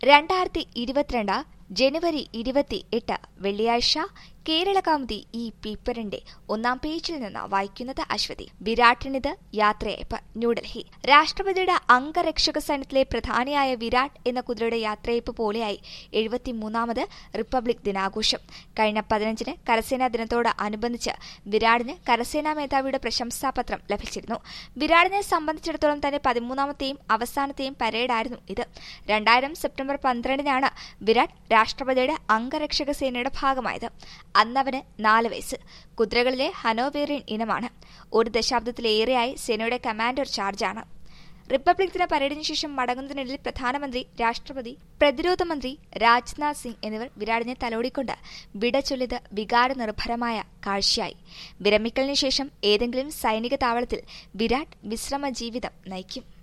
2022 ജനുവരി 28 വെള്ളിയാഴ്ച കേരള കൗമുദി ഈ പേപ്പറിന്റെ ഒന്നാം പേജിൽ നിന്ന് വായിക്കുന്നത് അശ്വതി. വിരാട്ടിനിത് യാത്രയയപ്പ്. ന്യൂഡൽഹി. രാഷ്ട്രപതിയുടെ അംഗരക്ഷക സൈന്യത്തിലെ പ്രധാനിയായ വിരാട് എന്ന കുതിരയുടെ യാത്രയയപ്പ് പോലെയായി 73ാമത് റിപ്പബ്ലിക് ദിനാഘോഷം. കഴിഞ്ഞ 15-ന് കരസേനാ ദിനത്തോട് അനുബന്ധിച്ച് വിരാടിന് കരസേനാ മേധാവിയുടെ പ്രശംസാപത്രം ലഭിച്ചിരുന്നു. വിരാടിനെ സംബന്ധിച്ചിടത്തോളം തന്നെ 13ാമത്തെയും അവസാനത്തെയും പരേഡായിരുന്നു ഇത്. 2000 സെപ്റ്റംബർ 12-നാണ് വിരാട് രാഷ്ട്രപതിയുടെ അംഗരക്ഷക സേനയുടെ ഭാഗമായത്. അന്നവന് 4 വയസ്സ്. കുതിരകളിലെ ഹനോവേറിയൻ ഇനമാണ്. 1 ദശാബ്ദത്തിലേറെയായി സേനയുടെ കമാൻഡർ ചാർജാണ്. റിപ്പബ്ലിക് ദിന പരേഡിന് ശേഷം മടങ്ങുന്നതിനിടയിൽ പ്രധാനമന്ത്രി, രാഷ്ട്രപതി, പ്രതിരോധ മന്ത്രി രാജ്നാഥ് സിംഗ് എന്നിവർ വിരാടിനെ തലോടിക്കൊണ്ട് വിട ചൊല്ലിയത് വികാരനിർഭരമായ കാഴ്ചയായി. വിരമിക്കലിന് ശേഷം ഏതെങ്കിലും സൈനിക താവളത്തിൽ വിരാട് വിശ്രമ ജീവിതം നയിക്കും.